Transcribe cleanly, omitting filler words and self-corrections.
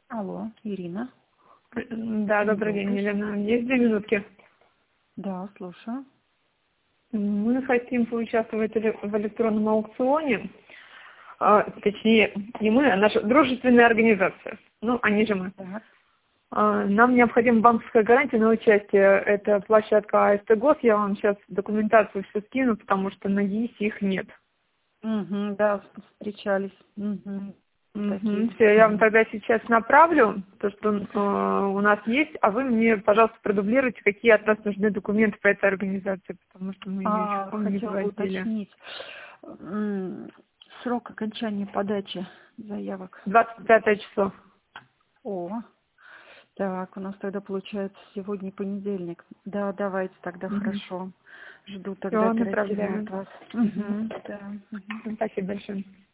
Алло, Ирина. Да, добрый день, Елена. Есть 2 минутки? Да, слушаю. Мы хотим поучаствовать в электронном аукционе. Точнее, не мы, а наша дружественная организация. Ну, они же мы. Так. Нам необходима банковская гарантия на участие. Это площадка АСТ ГОС. Я вам сейчас документацию все скину, потому что на ЕИС их нет. Угу, да, встречались. Угу. Такие. Все, я вам тогда сейчас направлю то, что у нас есть, а вы мне, пожалуйста, продублируйте, какие от нас нужны документы по этой организации, потому что мы ее еще, помню, не Хотела выводили. уточнить срок окончания подачи заявок. 25 число. О, так, у нас тогда получается сегодня понедельник. Да, давайте тогда хорошо. Жду тогда Все, оперативно направляю. от вас. Угу. Да. Спасибо большое.